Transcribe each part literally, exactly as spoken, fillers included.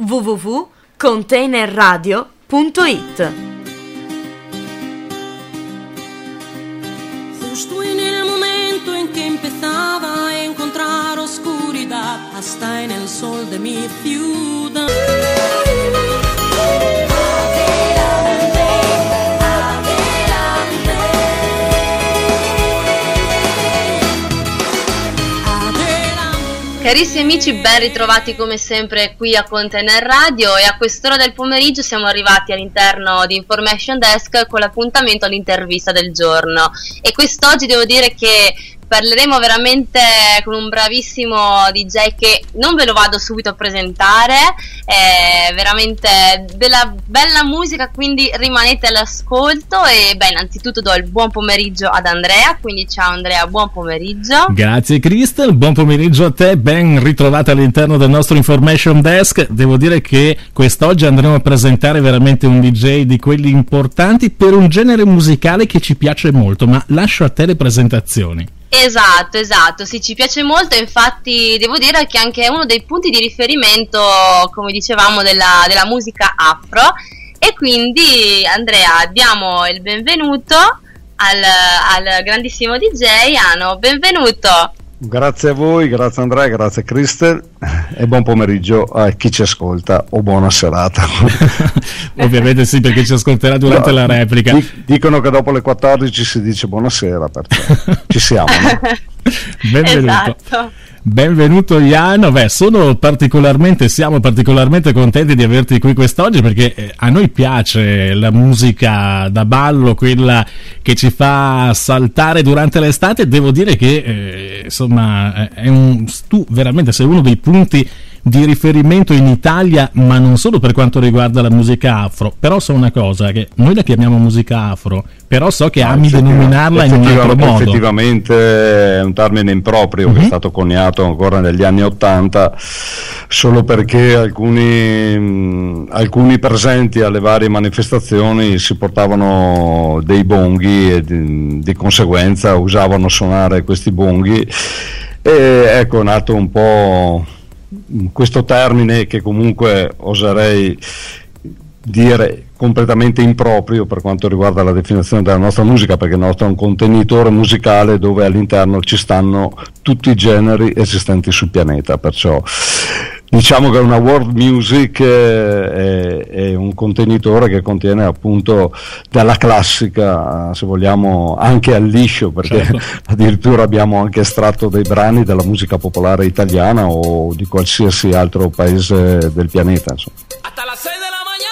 w w w punto container radio punto it. Justo en el momento en que empezaba a encontrar oscuridad, hasta en el sol de mi ciudad. Carissimi amici, ben ritrovati come sempre qui a Container Radio, e a quest'ora del pomeriggio siamo arrivati all'interno di Information Desk con l'appuntamento all'intervista del giorno, e quest'oggi devo dire che parleremo veramente con un bravissimo D J che non ve lo vado subito a presentare, è veramente della bella musica, quindi rimanete all'ascolto. E beh, innanzitutto do il buon pomeriggio ad Andrea, quindi ciao Andrea, buon pomeriggio. Grazie Crystal, buon pomeriggio a te, ben ritrovata all'interno del nostro Information Desk. Devo dire che quest'oggi andremo a presentare veramente un D J di quelli importanti per un genere musicale che ci piace molto, ma lascio a te le presentazioni. Esatto, esatto, sì, ci piace molto, infatti devo dire che anche è uno dei punti di riferimento, come dicevamo, della, della musica afro. E quindi Andrea, diamo il benvenuto al, al grandissimo D J Jano, benvenuto. Grazie a voi, grazie Andrea, grazie Crystal, e buon pomeriggio a chi ci ascolta, o buona serata. Ovviamente sì, perché ci ascolterà durante no, la replica. Dicono che dopo le quattordici si dice buonasera, perciò ci siamo, no? Benvenuto. Esatto. Benvenuto Jano. Beh, sono particolarmente, siamo particolarmente contenti di averti qui quest'oggi, perché eh, a noi piace la musica da ballo, quella che ci fa saltare durante l'estate. Devo dire che eh, insomma è un, tu veramente sei uno dei punti di riferimento in Italia, ma non solo per quanto riguarda la musica afro. Però so una cosa, che noi la chiamiamo musica afro, però so che no, ami denominarla in un altro modo. Effettivamente è un termine improprio, uh-huh. che è stato coniato ancora negli anni Ottanta, solo perché alcuni, mh, alcuni presenti alle varie manifestazioni si portavano dei bonghi e di, di conseguenza usavano suonare questi bonghi, e ecco è nato un po' questo termine che comunque oserei dire completamente improprio per quanto riguarda la definizione della nostra musica, perché il nostro è un contenitore musicale dove all'interno ci stanno tutti i generi esistenti sul pianeta, perciò diciamo che una world music è, è un contenitore che contiene appunto dalla classica, se vogliamo, anche al liscio, perché certo. addirittura abbiamo anche estratto dei brani della musica popolare italiana o di qualsiasi altro paese del pianeta, insomma. Hasta las seis de la mañana.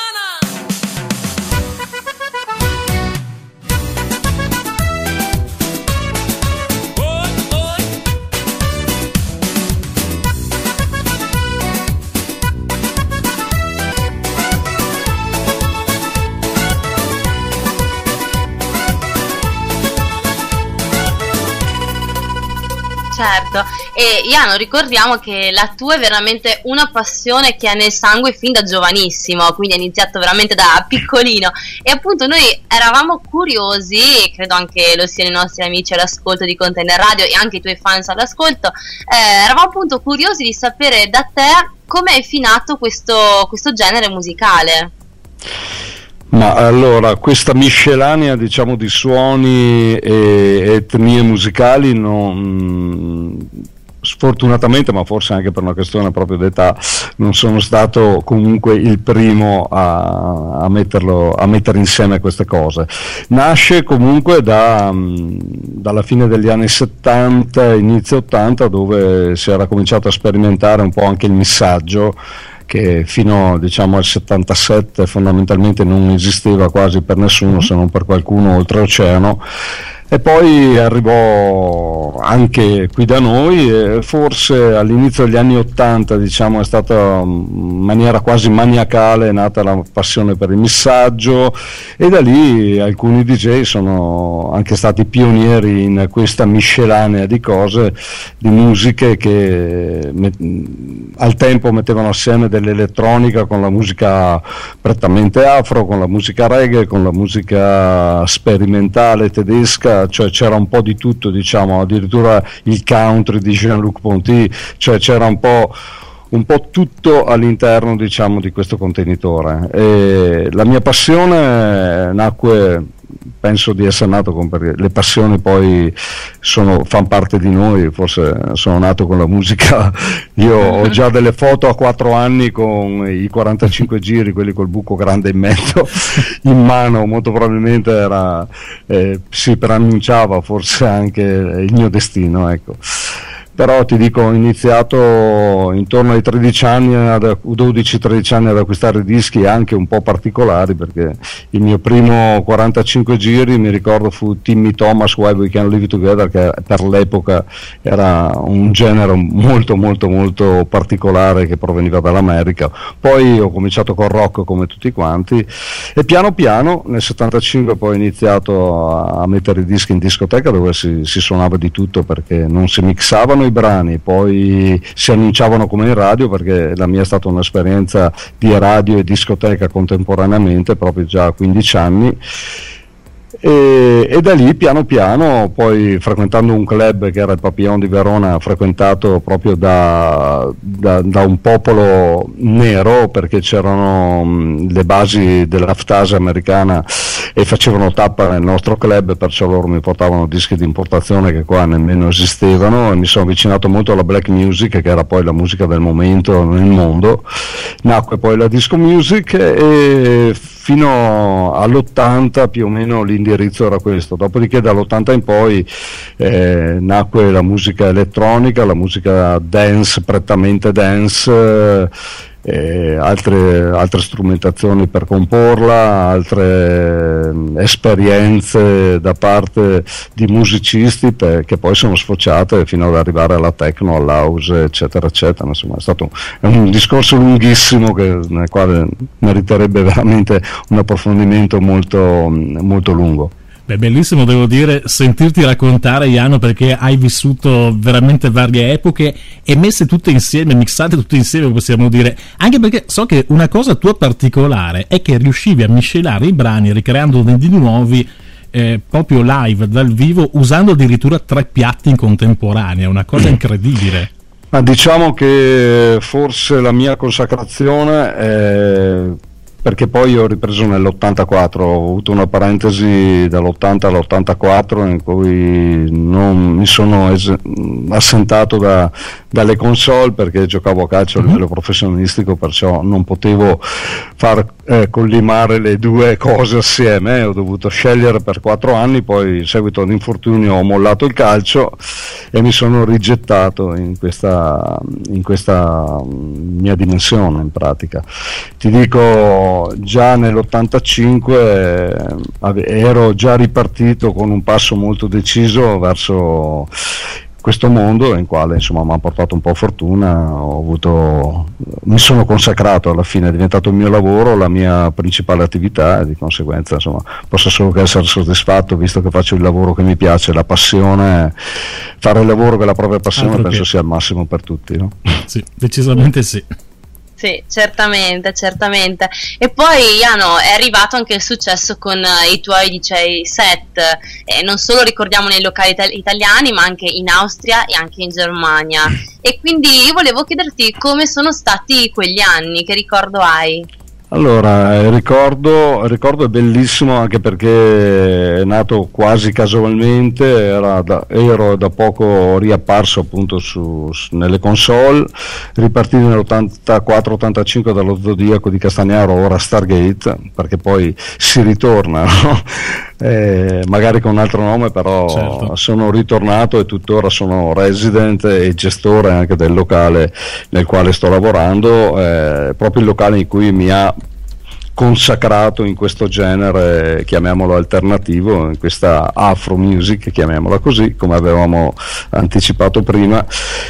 Certo, e Jano, ricordiamo che la tua è veramente una passione che ha nel sangue fin da giovanissimo, quindi hai iniziato veramente da piccolino, e appunto noi eravamo curiosi, e credo anche lo siano i nostri amici all'ascolto di Container Radio e anche i tuoi fans all'ascolto, eh, eravamo appunto curiosi di sapere da te come è nato questo, questo genere musicale. Ma allora, questa miscellanea, diciamo, di suoni e etnie musicali non, sfortunatamente, ma forse anche per una questione proprio d'età, non sono stato comunque il primo a, a metterlo, a mettere insieme queste cose. Nasce comunque da, dalla fine degli anni settanta, inizio ottanta, dove si era cominciato a sperimentare un po' anche il missaggio, che fino diciamo al settantasette fondamentalmente non esisteva quasi per nessuno, se non per qualcuno oltreoceano, e poi arrivò anche qui da noi, e forse all'inizio degli anni ottanta, diciamo, è stata in maniera quasi maniacale nata la passione per il missaggio, e da lì alcuni D J sono anche stati pionieri in questa miscellanea di cose, di musiche che met- al tempo mettevano assieme dell'elettronica con la musica prettamente afro, con la musica reggae, con la musica sperimentale tedesca, cioè c'era un po' di tutto, diciamo, addirittura il country di Jean-Luc Ponty, cioè c'era un po' un po' tutto all'interno, diciamo, di questo contenitore. E la mia passione nacque, penso di essere nato con, perché le passioni poi sono, fanno parte di noi, forse sono nato con la musica. Io ho già delle foto a quattro anni con i quarantacinque giri, quelli col buco grande in mezzo, in mano, molto probabilmente era, eh, si preannunciava forse anche il mio destino, ecco. Però ti dico, ho iniziato intorno ai tredici anni, dodici tredici anni ad acquistare dischi anche un po' particolari, perché il mio primo quarantacinque giri, mi ricordo, fu Timmy Thomas, Why We Can't Live Together, che per l'epoca era un genere molto molto molto particolare che proveniva dall'America. Poi ho cominciato col rock come tutti quanti e piano piano nel settantacinque poi ho iniziato a mettere i dischi in discoteca, dove si, si suonava di tutto, perché non si mixavano i brani, poi si annunciavano come in radio, perché la mia è stata un'esperienza di radio e discoteca contemporaneamente, proprio già a quindici anni. E, e da lì piano piano, poi frequentando un club che era il Papillon di Verona, frequentato proprio da, da, da un popolo nero, perché c'erano mh, le basi dell'Aftase americana e facevano tappa nel nostro club, perciò loro mi portavano dischi di importazione che qua nemmeno esistevano, e mi sono avvicinato molto alla black music, che era poi la musica del momento nel mondo. Nacque poi la disco music e fino all'ottanta più o meno l'indirizzo era questo. Dopodiché dall'ottanta in poi eh, nacque la musica elettronica, la musica dance, prettamente dance, eh, altre, altre strumentazioni per comporla, altre eh, esperienze da parte di musicisti per, che poi sono sfociate fino ad arrivare alla techno, all'house, eccetera eccetera. Insomma, è stato un, un discorso lunghissimo che, nel quale meriterebbe veramente un approfondimento molto, molto lungo. Beh, bellissimo, devo dire, sentirti raccontare, Jano, perché hai vissuto veramente varie epoche e messe tutte insieme, mixate tutte insieme, possiamo dire. Anche perché so che una cosa tua particolare è che riuscivi a miscelare i brani ricreandone di nuovi eh, proprio live, dal vivo, usando addirittura tre piatti in contemporanea, una cosa incredibile. Ma diciamo che forse la mia consacrazione è... perché poi ho ripreso nell'ottantaquattro, ho avuto una parentesi dall'ottanta all'ottantaquattro in cui non mi sono es- assentato da, dalle console, perché giocavo a calcio a livello professionistico, perciò non potevo far eh, collimare le due cose assieme, ho dovuto scegliere per quattro anni, poi in seguito ad infortunio ho mollato il calcio e mi sono rigettato in questa, in questa mia dimensione, in pratica. Ti dico, già nell'ottantacinque eh, ero già ripartito con un passo molto deciso verso questo mondo, in quale insomma mi ha portato un po' fortuna, ho avuto, mi sono consacrato, alla fine è diventato il mio lavoro, la mia principale attività, e di conseguenza insomma posso solo che essere soddisfatto, visto che faccio il lavoro che mi piace, la passione, fare il lavoro che è la propria passione. Altro penso che sia il massimo per tutti, no? Sì, decisamente sì. Sì, certamente, certamente. E poi, Jano, è arrivato anche il successo con uh, i tuoi D J set, e non solo ricordiamo nei locali ital- italiani, ma anche in Austria e anche in Germania. E quindi io volevo chiederti come sono stati quegli anni, che ricordo hai? Allora, il ricordo, il ricordo è bellissimo, anche perché è nato quasi casualmente, era da, ero da poco riapparso appunto su, su, nelle console, ripartito nell'ottantaquattro ottantacinque dallo Zodiaco di Castagnaro, ora Stargate, perché poi si ritorna, no? Eh, magari con un altro nome, però certo. Sono ritornato e tuttora sono resident e gestore anche del locale nel quale sto lavorando, eh, proprio il locale in cui mi ha consacrato in questo genere, chiamiamolo alternativo, in questa afro music, chiamiamola così, come avevamo anticipato prima.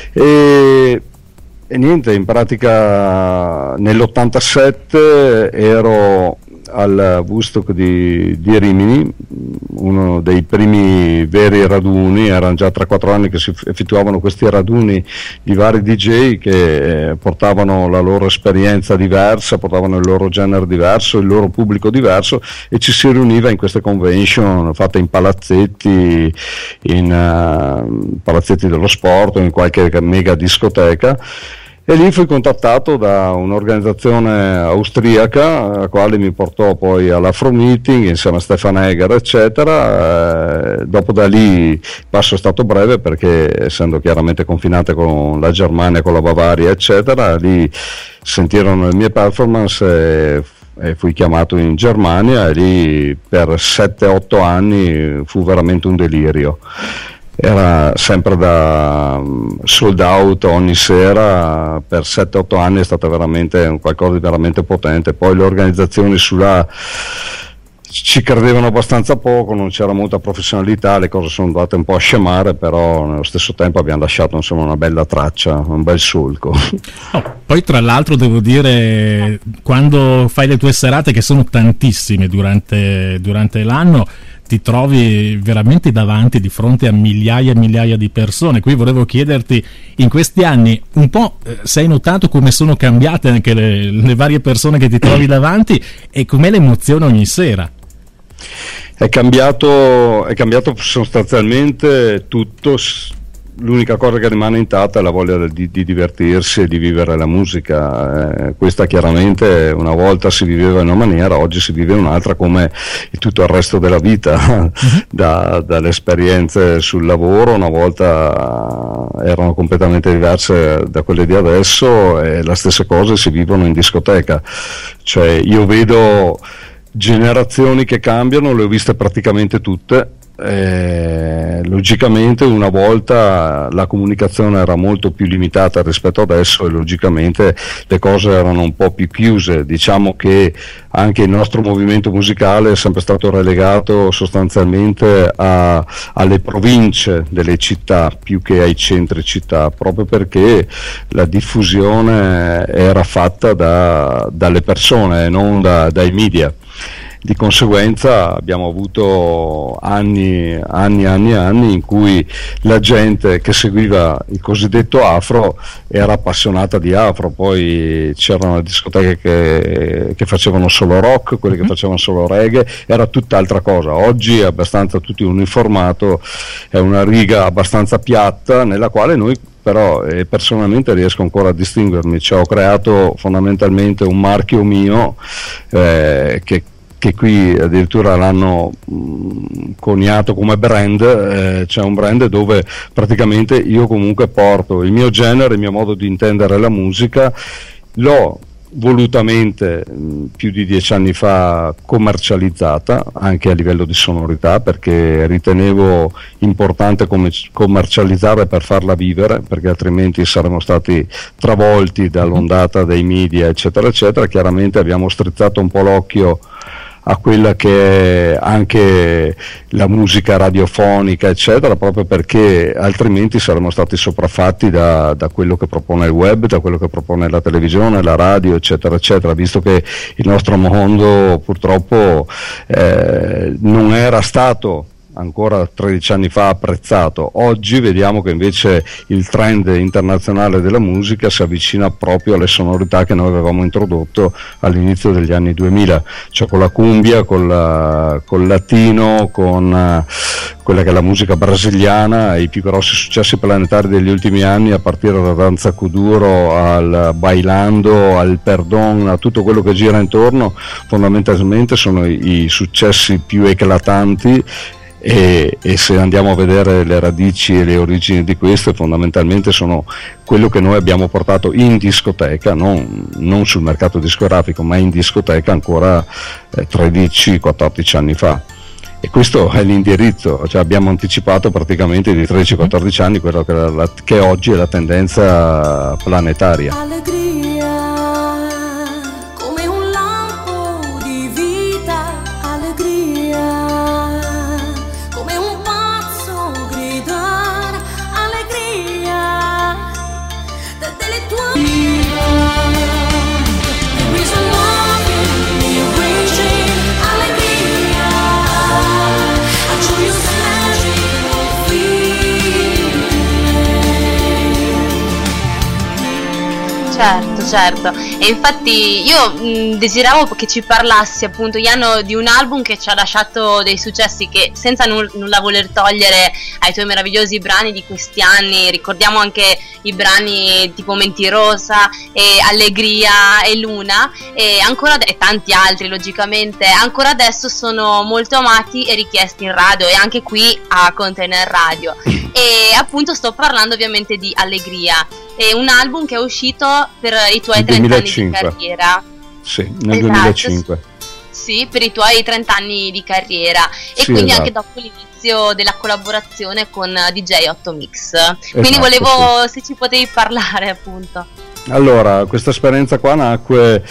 E E niente, in pratica nell'ottantasette ero al Woodstock di, di Rimini, uno dei primi veri raduni, erano già tre quattro anni che si effettuavano questi raduni di vari D J che eh, portavano la loro esperienza diversa, portavano il loro genere diverso, il loro pubblico diverso, e ci si riuniva in queste convention fatte in palazzetti, in uh, palazzetti dello sport o in qualche mega discoteca. E lì fui contattato da un'organizzazione austriaca, la quale mi portò poi all'Afro Meeting insieme a Stefan Egger, eccetera. Eh, dopo da lì il passo è stato breve, perché essendo chiaramente confinate con la Germania, con la Bavaria, eccetera, lì sentirono le mie performance e, e fui chiamato in Germania, e lì per sette otto anni fu veramente un delirio. Era sempre da sold out ogni sera per sette otto anni, è stato veramente un qualcosa di veramente potente. Poi le organizzazioni sulla ci credevano abbastanza poco, non c'era molta professionalità, le cose sono andate un po' a scemare, però nello stesso tempo abbiamo lasciato insomma una bella traccia, un bel solco. Oh, poi tra l'altro devo dire, quando fai le tue serate, che sono tantissime durante, durante l'anno, ti trovi veramente davanti, di fronte a migliaia e migliaia di persone. Qui volevo chiederti, in questi anni un po' eh, sei notato come sono cambiate anche le, le varie persone che ti trovi davanti, e com'è l'emozione ogni sera? È cambiato, è cambiato sostanzialmente tutto. L'unica cosa che rimane intatta è la voglia di, di divertirsi e di vivere la musica. Eh, questa chiaramente una volta si viveva in una maniera, oggi si vive in un'altra, come in tutto il resto della vita. da, dalle esperienze sul lavoro una volta erano completamente diverse da quelle di adesso, e le stesse cose si vivono in discoteca. Cioè io vedo generazioni che cambiano, le ho viste praticamente tutte. Eh, logicamente una volta la comunicazione era molto più limitata rispetto adesso, e logicamente le cose erano un po' più chiuse. Diciamo che anche il nostro movimento musicale è sempre stato relegato sostanzialmente a, alle province delle città più che ai centri città, proprio perché la diffusione era fatta da, dalle persone e non da, dai media. Di conseguenza abbiamo avuto anni, anni, anni, anni in cui la gente che seguiva il cosiddetto afro era appassionata di afro. Poi c'erano le discoteche che, che facevano solo rock, quelle che facevano solo reggae, era tutt'altra cosa. Oggi è abbastanza tutti uniformato, è una riga abbastanza piatta nella quale noi però eh, personalmente riesco ancora a distinguermi. Cioè, ho creato fondamentalmente un marchio mio eh, che che qui addirittura l'hanno mh, coniato come brand. Eh, c'è un brand dove praticamente io comunque porto il mio genere, il mio modo di intendere la musica. L'ho volutamente mh, più di dieci anni fa commercializzata anche a livello di sonorità, perché ritenevo importante come commercializzare per farla vivere, perché altrimenti saremmo stati travolti dall'ondata dei media, eccetera eccetera. Chiaramente abbiamo strizzato un po' l'occhio a quella che è anche la musica radiofonica, eccetera, proprio perché altrimenti saremmo stati sopraffatti da, da quello che propone il web, da quello che propone la televisione, la radio, eccetera eccetera, visto che il nostro mondo purtroppo eh, non era stato ancora tredici anni fa apprezzato. Oggi vediamo che invece il trend internazionale della musica si avvicina proprio alle sonorità che noi avevamo introdotto all'inizio degli anni duemila, cioè con la cumbia, con la, col latino, con uh, quella che è la musica brasiliana. I più grossi successi planetari degli ultimi anni, a partire da Danza Kuduro al Bailando, al Perdón, a tutto quello che gira intorno, fondamentalmente sono i, i successi più eclatanti. E, e se andiamo a vedere le radici e le origini di questo, fondamentalmente sono quello che noi abbiamo portato in discoteca, non, non sul mercato discografico, ma in discoteca ancora eh, tredici quattordici anni fa. E questo è l'indirizzo, cioè abbiamo anticipato praticamente di tredici quattordici anni quello che, la, che oggi è la tendenza planetaria. Allegria, come un lampo di vita, allegria, come un pazzo gridare, allegria, delle tue there is a love in me raging, allegria, a joyous magical feeling. Certo, certo, e infatti io mh, desideravo che ci parlassi appunto, Iano, di un album che ci ha lasciato dei successi che, senza null- nulla voler togliere ai tuoi meravigliosi brani di questi anni, ricordiamo anche i brani tipo Mentirosa e Allegria e Luna e ancora e tanti altri, logicamente ancora adesso sono molto amati e richiesti in radio e anche qui a Container Radio. E appunto sto parlando ovviamente di Allegria, è un album che è uscito per i tuoi trenta anni di carriera. Sì, nel esatto. duemilacinque. Sì, per i tuoi trenta anni di carriera e sì, quindi esatto. Anche dopo l'inizio della collaborazione con D J otto Mix. Quindi esatto, volevo, sì. Se ci potevi parlare appunto. Allora, questa esperienza qua nacque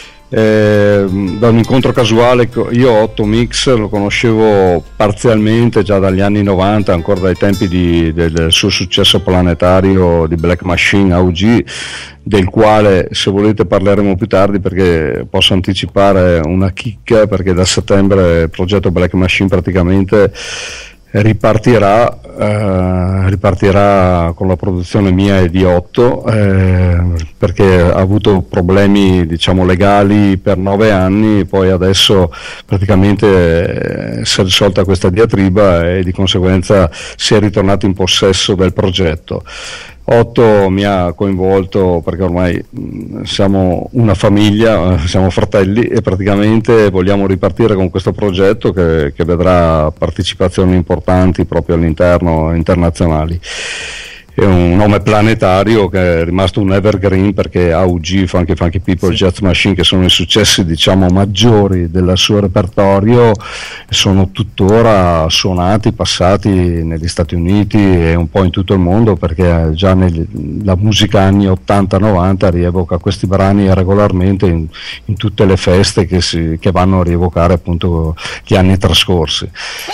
Eh, da un incontro casuale. Io otto Mix lo conoscevo parzialmente già dagli anni novanta, ancora dai tempi di, del suo successo planetario di Black Machine A U G, del quale, se volete, parleremo più tardi, perché posso anticipare una chicca, perché da settembre il progetto Black Machine praticamente ripartirà eh, ripartirà con la produzione mia e di otto, eh, perché ha avuto problemi, diciamo, legali per nove anni, poi adesso praticamente eh, si è risolta questa diatriba e di conseguenza si è ritornato in possesso del progetto. Otto mi ha coinvolto perché ormai mh, siamo una famiglia, siamo fratelli e praticamente vogliamo ripartire con questo progetto che, che vedrà partecipazioni importanti proprio all'interno, internazionali. È un nome planetario che è rimasto un evergreen, perché A U G, Funky Funky People, sì. Jazz Machine, che sono i successi, diciamo, maggiori del suo repertorio, sono tuttora suonati, passati negli Stati Uniti e un po' in tutto il mondo, perché già nella musica anni ottanta novanta rievoca questi brani regolarmente in, in tutte le feste che, si, che vanno a rievocare appunto gli anni trascorsi.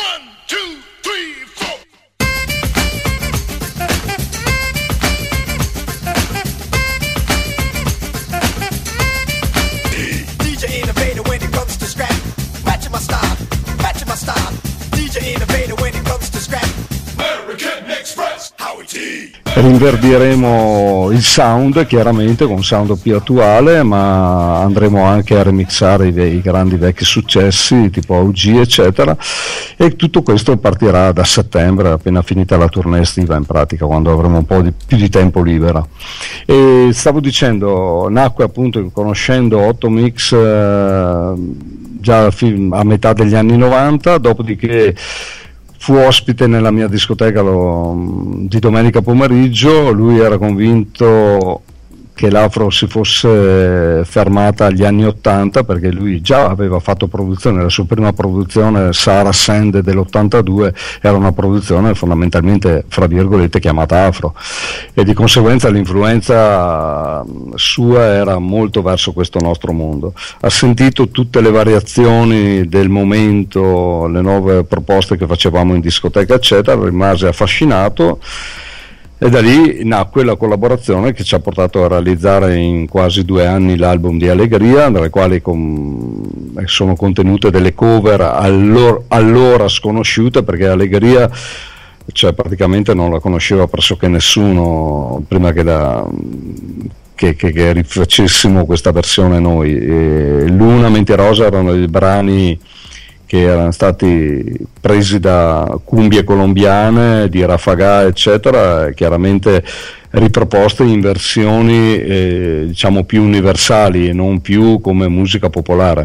Rinverdiremo il sound, chiaramente con un sound più attuale, ma andremo anche a remixare i, i grandi vecchi successi tipo A U G eccetera, e tutto questo partirà da settembre, appena finita la tournée estiva, in pratica, quando avremo un po' di, più di tempo libera. E stavo dicendo, nacque appunto conoscendo otto Mix eh, già a metà degli anni novanta, dopodiché fu ospite nella mia discoteca lo, di domenica pomeriggio. Lui era convinto che l'afro si fosse fermata agli anni ottanta, perché lui già aveva fatto produzione, la sua prima produzione, Sahara Sand dell'ottantadue, era una produzione fondamentalmente, fra virgolette, chiamata afro, e di conseguenza l'influenza sua era molto verso questo nostro mondo. Ha sentito tutte le variazioni del momento, le nuove proposte che facevamo in discoteca eccetera, rimase affascinato. E da lì nacque la collaborazione che ci ha portato a realizzare in quasi due anni l'album di Allegria, nelle quali com- sono contenute delle cover allora, allora sconosciute, perché Allegria, cioè, praticamente non la conosceva pressoché nessuno prima che, la, che, che, che rifacessimo questa versione noi. E Luna, Mentirosa erano i brani che erano stati presi da cumbie colombiane, di Rafagà eccetera, chiaramente riproposte in versioni eh, diciamo più universali e non più come musica popolare.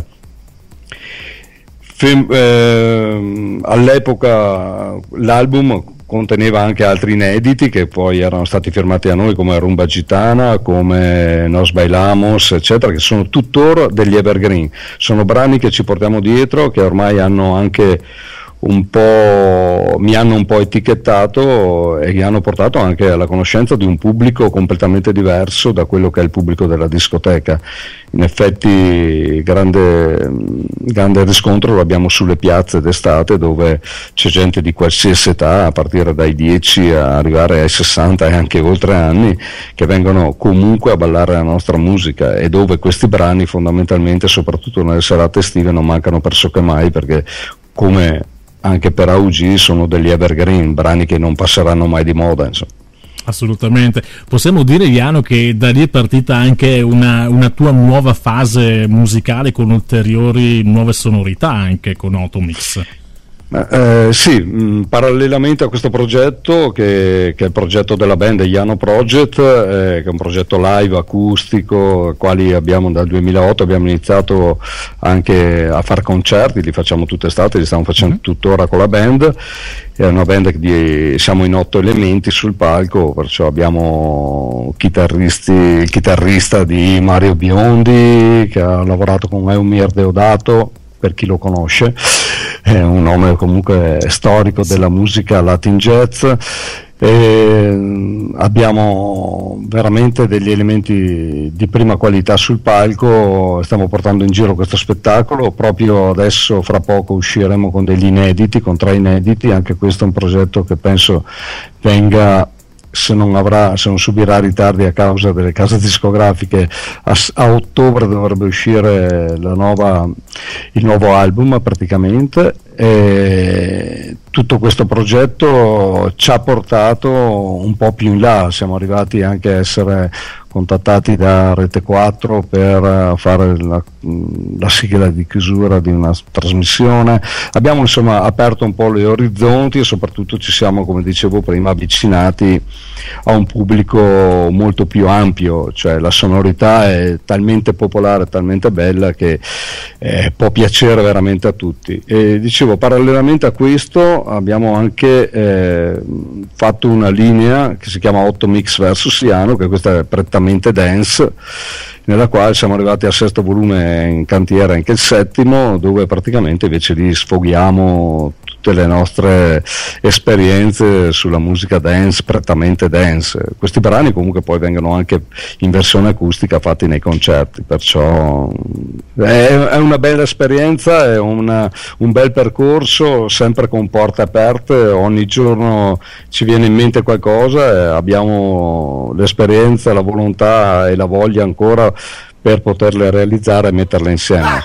Fem- eh, all'epoca l'album conteneva anche altri inediti che poi erano stati firmati da noi, come Rumba Gitana, come Nos Bailamos eccetera, che sono tuttora degli evergreen, sono brani che ci portiamo dietro, che ormai hanno anche un po' mi hanno un po' etichettato e mi hanno portato anche alla conoscenza di un pubblico completamente diverso da quello che è il pubblico della discoteca. In effetti grande, grande riscontro lo abbiamo sulle piazze d'estate, dove c'è gente di qualsiasi età, a partire dai dieci a arrivare ai sessanta e anche oltre anni, che vengono comunque a ballare la nostra musica, e dove questi brani fondamentalmente, soprattutto nelle serate estive, non mancano pressoché mai, perché come anche per A U G sono degli evergreen, brani che non passeranno mai di moda, insomma. Assolutamente. Possiamo dire, Iano, che da lì è partita anche una, una tua nuova fase musicale con ulteriori nuove sonorità anche con Automix. Eh, sì, mh, parallelamente a questo progetto che, che è il progetto della band Iano Project, eh, che è un progetto live acustico, quali abbiamo dal duemilaotto abbiamo iniziato anche a fare concerti, li facciamo tutte estate, li stiamo facendo mm-hmm. tuttora con la band. È una band che siamo in otto elementi sul palco, perciò abbiamo chitarristi, il chitarrista di Mario Biondi che ha lavorato con Eumir Deodato, per chi lo conosce, è un nome comunque storico della musica Latin jazz. E abbiamo veramente degli elementi di prima qualità sul palco, stiamo portando in giro questo spettacolo, proprio adesso fra poco usciremo con degli inediti, con tre inediti, anche questo è un progetto che penso venga, se non avrà, se non subirà ritardi a causa delle case discografiche, a, a ottobre dovrebbe uscire la nuova, il nuovo album praticamente. E tutto questo progetto ci ha portato un po' più in là, siamo arrivati anche a essere contattati da Rete quattro per fare la, la sigla di chiusura di una trasmissione. Abbiamo insomma aperto un po' gli orizzonti e soprattutto ci siamo, come dicevo prima, avvicinati a un pubblico molto più ampio, cioè la sonorità è talmente popolare, talmente bella che eh, può piacere veramente a tutti. E dicevo, parallelamente a questo abbiamo anche eh, fatto una linea che si chiama Automix versus Iano, che questa è prettamente dance, nella quale siamo arrivati al sesto volume, in cantiere anche il settimo, dove praticamente invece lì sfoghiamo tutte le nostre esperienze sulla musica dance, prettamente dance. Questi brani comunque poi vengono anche in versione acustica fatti nei concerti, perciò è, è una bella esperienza, è una, un bel percorso, sempre con porte aperte, ogni giorno ci viene in mente qualcosa e abbiamo l'esperienza, la volontà e la voglia ancora per poterle realizzare e metterle insieme.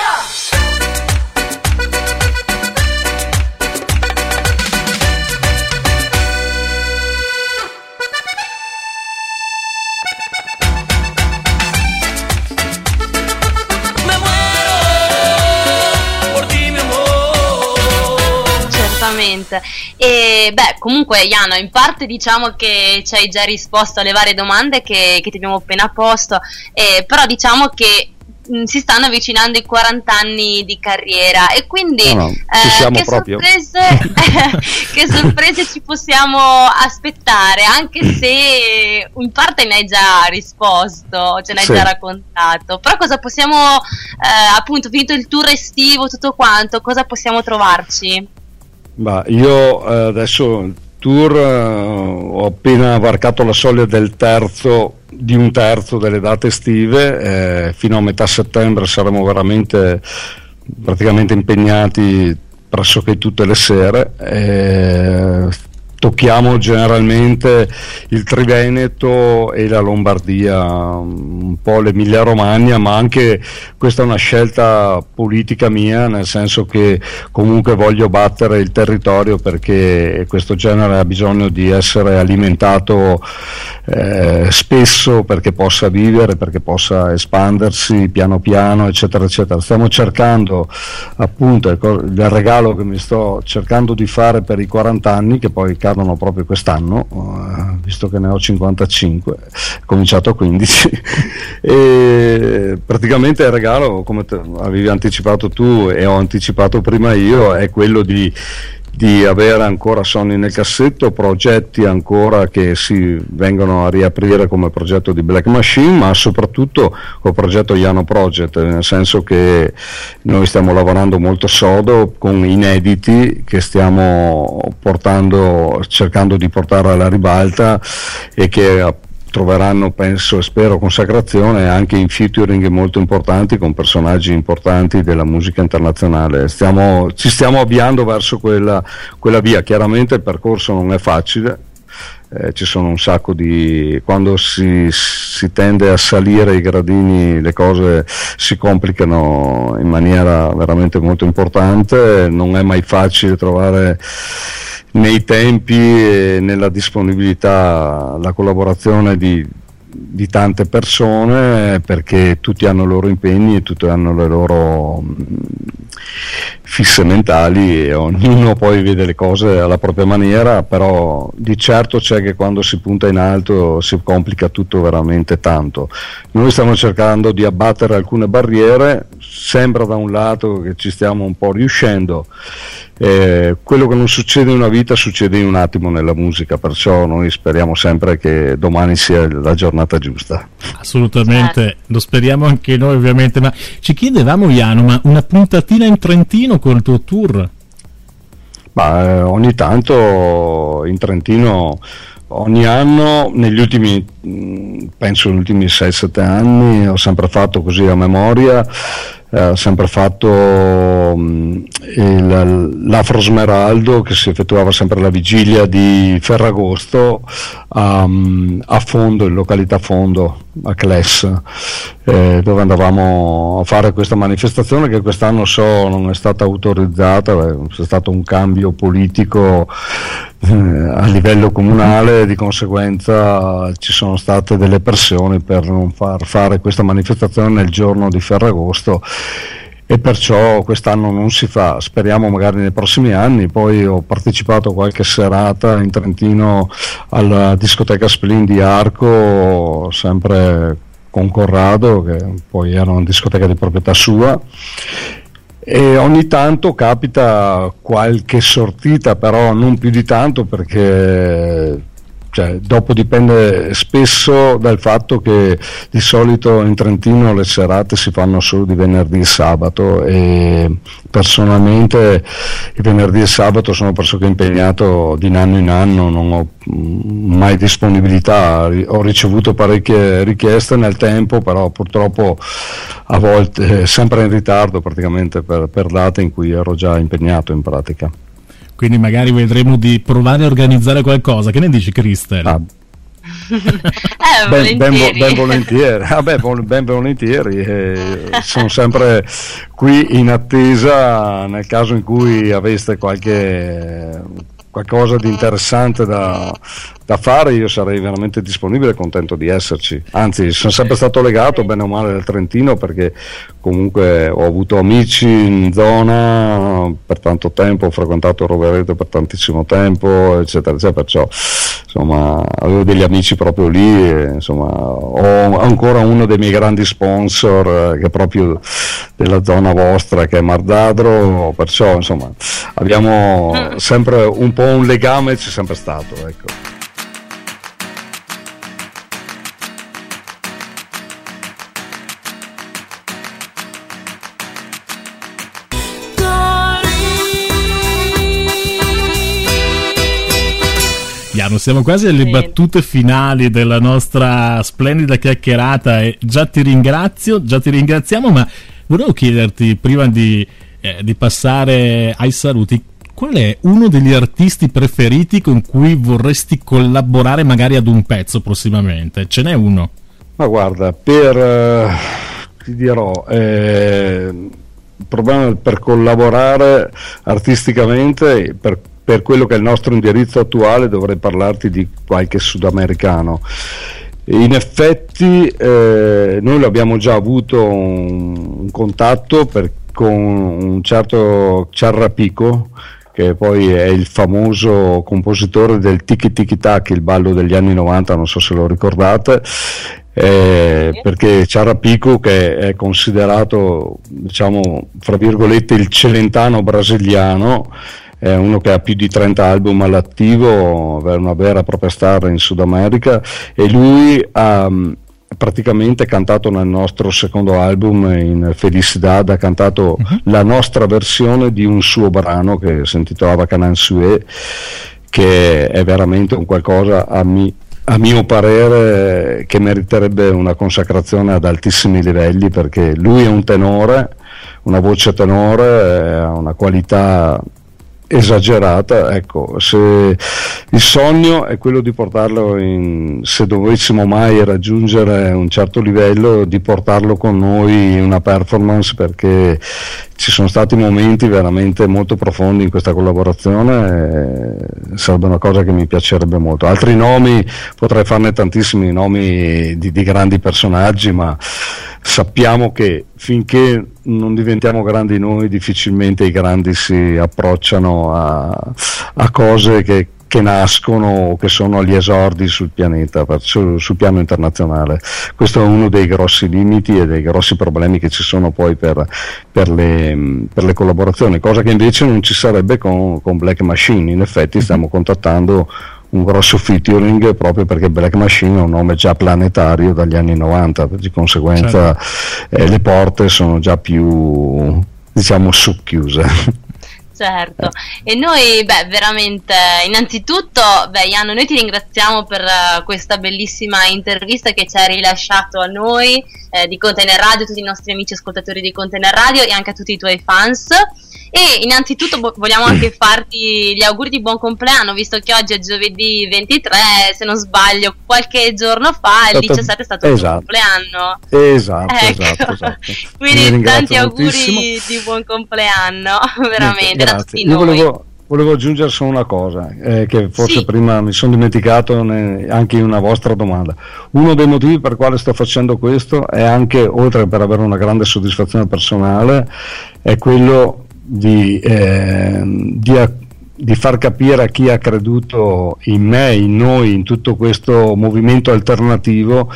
E beh, comunque Iano, in parte diciamo che ci hai già risposto alle varie domande che, che ti abbiamo appena posto, eh, però diciamo che mh, si stanno avvicinando i quaranta anni di carriera e quindi no, no, eh, che, sorprese, che sorprese ci possiamo aspettare, anche se in parte ne hai già risposto, ce ne hai sì. già raccontato, però cosa possiamo, eh, appunto finito il tour estivo, tutto quanto, cosa possiamo trovarci? Bah, io eh, adesso il tour eh, ho appena varcato la soglia del terzo, di un terzo delle date estive, eh, fino a metà settembre saremo veramente praticamente impegnati pressoché tutte le sere. Eh, tocchiamo generalmente il Triveneto e la Lombardia, un po' l'Emilia Romagna, ma anche questa è una scelta politica mia, nel senso che comunque voglio battere il territorio, perché questo genere ha bisogno di essere alimentato eh, spesso perché possa vivere, perché possa espandersi piano piano, eccetera eccetera. Stiamo cercando appunto il regalo che mi sto cercando di fare per i quaranta anni, che poi cadono proprio quest'anno, uh, visto che ne ho cinquantacinque, ho cominciato a quindici e praticamente il regalo, come te, avevi anticipato tu e ho anticipato prima io, è quello di di avere ancora sogni nel cassetto, progetti ancora che si vengono a riaprire come progetto di Black Machine, ma soprattutto col progetto Iano Project, nel senso che noi stiamo lavorando molto sodo con inediti che stiamo portando, cercando di portare alla ribalta e che troveranno, penso e spero, consacrazione anche in featuring molto importanti con personaggi importanti della musica internazionale. Stiamo, ci stiamo avviando verso quella, quella via. Chiaramente il percorso non è facile, eh, ci sono un sacco di... quando si, si tende a salire i gradini le cose si complicano in maniera veramente molto importante, non è mai facile trovare nei tempi e nella disponibilità, la collaborazione di, di tante persone, perché tutti hanno i loro impegni e tutti hanno le loro fisse mentali e ognuno poi vede le cose alla propria maniera, però di certo c'è che quando si punta in alto si complica tutto veramente tanto. Noi stiamo cercando di abbattere alcune barriere, sembra da un lato che ci stiamo un po' riuscendo. Eh, quello che non succede in una vita succede in un attimo nella musica, perciò noi speriamo sempre che domani sia la giornata giusta. Assolutamente, eh. Lo speriamo anche noi ovviamente, ma ci chiedevamo, Jano, ma una puntatina in Trentino col tuo tour? Ma eh, ogni tanto in Trentino, ogni anno, negli ultimi, penso negli ultimi sei sette anni, ho sempre fatto così a memoria. Eh, ho sempre fatto um, il, l'Afro Smeraldo, che si effettuava sempre la vigilia di Ferragosto um, a Fondo, in località Fondo, a Cles, eh, dove andavamo a fare questa manifestazione che quest'anno so non è stata autorizzata, c'è stato un cambio politico eh, a livello comunale, di conseguenza ci sono state delle pressioni per non far fare questa manifestazione nel giorno di Ferragosto, e perciò quest'anno non si fa. Speriamo magari nei prossimi anni. Poi ho partecipato a qualche serata in Trentino alla discoteca Splin di Arco, sempre con Corrado, che poi era una discoteca di proprietà sua, e ogni tanto capita qualche sortita, però non più di tanto, perché cioè, dopo dipende spesso dal fatto che di solito in Trentino le serate si fanno solo di venerdì e sabato, e personalmente il venerdì e sabato sono pressoché impegnato di anno in anno, non ho mai disponibilità. Ho ricevuto parecchie richieste nel tempo, però purtroppo a volte sempre in ritardo praticamente per, per date in cui ero già impegnato in pratica. Quindi magari vedremo di provare a organizzare qualcosa. Che ne dici, Cristel? Ah. eh, ben, ben, ben volentieri, ah, beh, ben volentieri. Eh, sono sempre qui in attesa, nel caso in cui aveste qualche qualcosa di interessante da, da fare, io sarei veramente disponibile e contento di esserci. Anzi, sono sempre stato legato bene o male al Trentino, perché comunque ho avuto amici in zona per tanto tempo, ho frequentato Rovereto per tantissimo tempo, eccetera eccetera, perciò insomma avevo degli amici proprio lì, e, insomma ho ancora uno dei miei grandi sponsor, eh, che è proprio della zona vostra, che è Mardadro, perciò insomma abbiamo sempre un po' un legame, c'è sempre stato, ecco. Piano, siamo quasi alle battute finali della nostra splendida chiacchierata e già ti ringrazio, già ti ringraziamo, ma volevo chiederti, prima di, eh, di passare ai saluti, qual è uno degli artisti preferiti con cui vorresti collaborare magari ad un pezzo prossimamente? Ce n'è uno? Ma guarda, per eh, ti dirò, eh, il problema per collaborare artisticamente, per per quello che è il nostro indirizzo attuale, dovrei parlarti di qualche sudamericano. In effetti eh, noi l'abbiamo già avuto un, un contatto per, con un certo Ciarrapico, che poi è il famoso compositore del Tiki Tiki Tac, il ballo degli anni novanta, non so se lo ricordate. Eh, perché Ciarrapico, che è considerato, diciamo, fra virgolette, il Celentano brasiliano, è uno che ha più di trenta album all'attivo, una vera e propria star in Sud America, e lui ha praticamente cantato nel nostro secondo album, in Felicidad, ha cantato uh-huh. la nostra versione di un suo brano che si intitolava Canan Sue, che è veramente un qualcosa, a mi a mio parere, che meriterebbe una consacrazione ad altissimi livelli, perché lui è un tenore, una voce tenore, ha una qualità esagerata. Ecco, se il sogno è quello di portarlo in, se dovessimo mai raggiungere un certo livello, di portarlo con noi in una performance, perché ci sono stati momenti veramente molto profondi in questa collaborazione, eh, sarebbe una cosa che mi piacerebbe molto. Altri nomi, potrei farne tantissimi nomi di, di grandi personaggi, ma sappiamo che finché non diventiamo grandi noi difficilmente i grandi si approcciano a, a cose che, che nascono o che sono agli esordi sul pianeta, sul, sul piano internazionale. Questo è uno dei grossi limiti e dei grossi problemi che ci sono poi per, per, le, per le collaborazioni, cosa che invece non ci sarebbe con, con Black Machine. In effetti stiamo contattando un grosso featuring proprio perché Black Machine è un nome già planetario dagli anni novanta, di conseguenza certo. eh, le porte sono già più, diciamo, socchiuse. Certo, e noi, beh, veramente, innanzitutto, beh, Iano, noi ti ringraziamo per uh, questa bellissima intervista che ci hai rilasciato a noi eh, di Container Radio, tutti i nostri amici ascoltatori di Container Radio e anche a tutti i tuoi fans. E innanzitutto bo- vogliamo anche farti gli auguri di buon compleanno, visto che oggi è giovedì ventitré, se non sbaglio, qualche giorno fa, il diciassette è stato esatto. il tuo compleanno. Esatto, ecco. esatto, esatto. Quindi tanti auguri moltissimo. Di buon compleanno, veramente. Grazie. Da tutti Io noi. volevo, volevo aggiungere solo una cosa eh, che forse sì. prima mi sono dimenticato ne, anche in una vostra domanda. Uno dei motivi per quale sto facendo questo è anche, oltre per avere una grande soddisfazione personale, è quello di, eh, di, di far capire a chi ha creduto in me, in noi, in tutto questo movimento alternativo,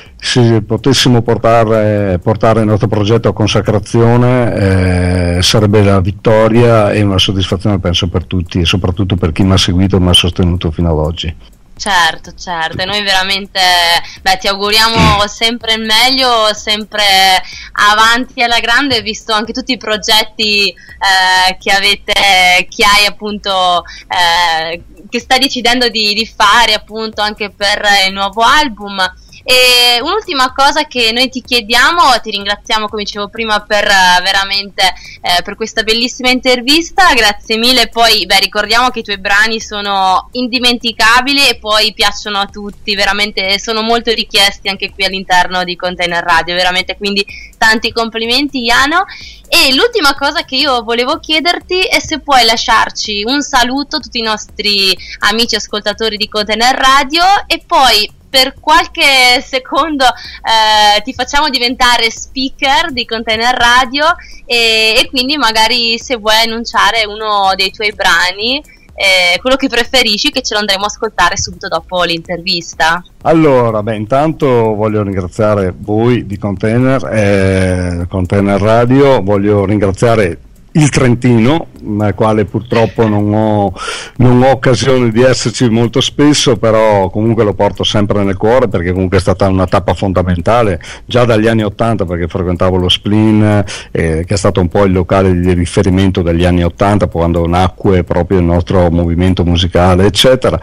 se potessimo portare, portare il nostro progetto a consacrazione, eh, sarebbe la vittoria e una soddisfazione, penso, per tutti e soprattutto per chi mi ha seguito e mi ha sostenuto fino ad oggi. Certo, certo, e noi veramente beh, ti auguriamo sempre il meglio, sempre avanti alla grande, visto anche tutti i progetti eh, che avete, che hai appunto, eh, che stai decidendo di, di fare appunto anche per il nuovo album. E un'ultima cosa che noi ti chiediamo, ti ringraziamo come dicevo prima per uh, veramente eh, per questa bellissima intervista, grazie mille. Poi beh, ricordiamo che i tuoi brani sono indimenticabili e poi piacciono a tutti, veramente sono molto richiesti anche qui all'interno di Container Radio, veramente, quindi tanti complimenti Iano. E l'ultima cosa che io volevo chiederti è se puoi lasciarci un saluto a tutti i nostri amici ascoltatori di Container Radio e poi per qualche secondo eh, ti facciamo diventare speaker di Container Radio e, e quindi magari se vuoi annunciare uno dei tuoi brani, eh, quello che preferisci, che ce lo andremo a ascoltare subito dopo l'intervista. Allora, beh, intanto voglio ringraziare voi di Container, eh, Container Radio, voglio ringraziare il Trentino, nel quale purtroppo non ho, non ho occasione di esserci molto spesso, però comunque lo porto sempre nel cuore perché comunque è stata una tappa fondamentale già dagli anni ottanta, perché frequentavo lo Splin, eh, che è stato un po' il locale di riferimento degli anni ottanta, quando nacque proprio il nostro movimento musicale, eccetera.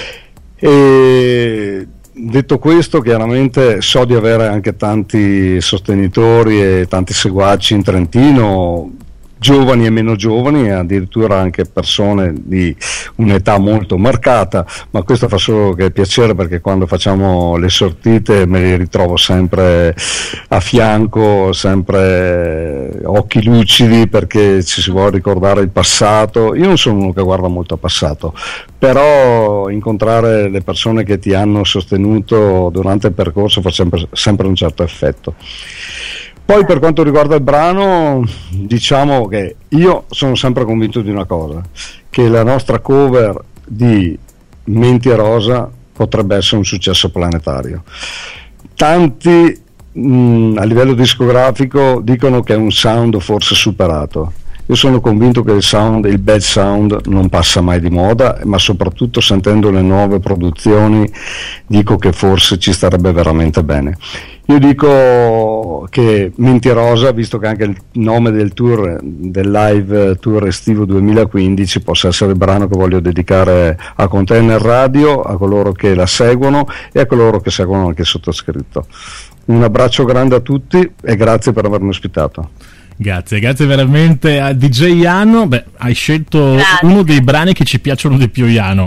E detto questo, chiaramente so di avere anche tanti sostenitori e tanti seguaci in Trentino, giovani e meno giovani, addirittura anche persone di un'età molto marcata, ma questo fa solo che piacere perché quando facciamo le sortite me li ritrovo sempre a fianco, sempre occhi lucidi, perché ci si vuole ricordare il passato. Io non sono uno che guarda molto al passato, però incontrare le persone che ti hanno sostenuto durante il percorso fa sempre, sempre un certo effetto. Poi per quanto riguarda il brano, diciamo che io sono sempre convinto di una cosa, che la nostra cover di Menti e Rosa potrebbe essere un successo planetario. Tanti mh, a livello discografico dicono che è un sound forse superato. Io sono convinto che il sound, il bad sound non passa mai di moda, ma soprattutto sentendo le nuove produzioni dico che forse ci starebbe veramente bene. Io dico che Menti Rosa, visto che anche il nome del tour, del live tour estivo duemilaquindici, possa essere il brano che voglio dedicare a Container Radio, a coloro che la seguono e a coloro che seguono anche il sottoscritto. Un abbraccio grande a tutti e grazie per avermi ospitato. Grazie, grazie veramente a D J Iano. Beh, hai scelto grazie. Uno dei brani che ci piacciono di più, Iano.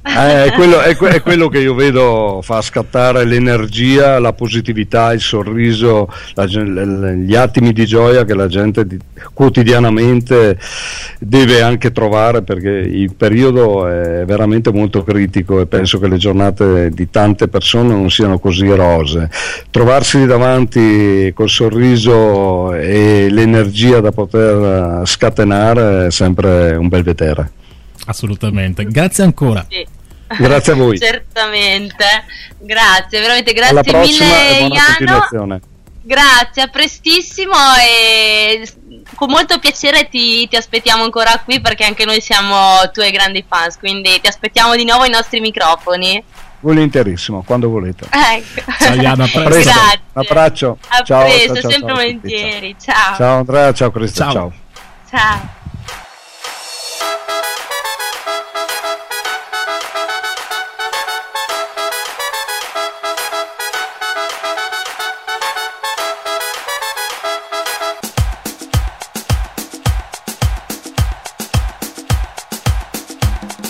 Eh, è, quello, è, è quello che io vedo fa scattare l'energia, la positività, il sorriso, la, gli attimi di gioia che la gente di, quotidianamente deve anche trovare, perché il periodo è veramente molto critico e penso che le giornate di tante persone non siano così rose. Trovarsi davanti col sorriso e l'energia da poter scatenare è sempre un bel vedere. Assolutamente, grazie ancora. Sì. Grazie a voi. Certamente, grazie, veramente grazie Alla prossima mille e buona Iano. continuazione. Grazie, a prestissimo e con molto piacere ti, ti aspettiamo ancora qui, perché anche noi siamo tuoi grandi fans, quindi ti aspettiamo di nuovo ai nostri microfoni. Volentierissimo, quando volete. Ecco. Ciao Iano, a presto. Grazie. Un abbraccio. A Ciao, presto, ciao, ciao, sempre ciao a tutti, volentieri. Ciao. Ciao Andrea, ciao Cristian, Ciao. ciao. Ciao.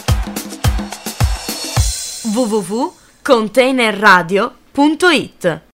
w w w punto containerradio punto it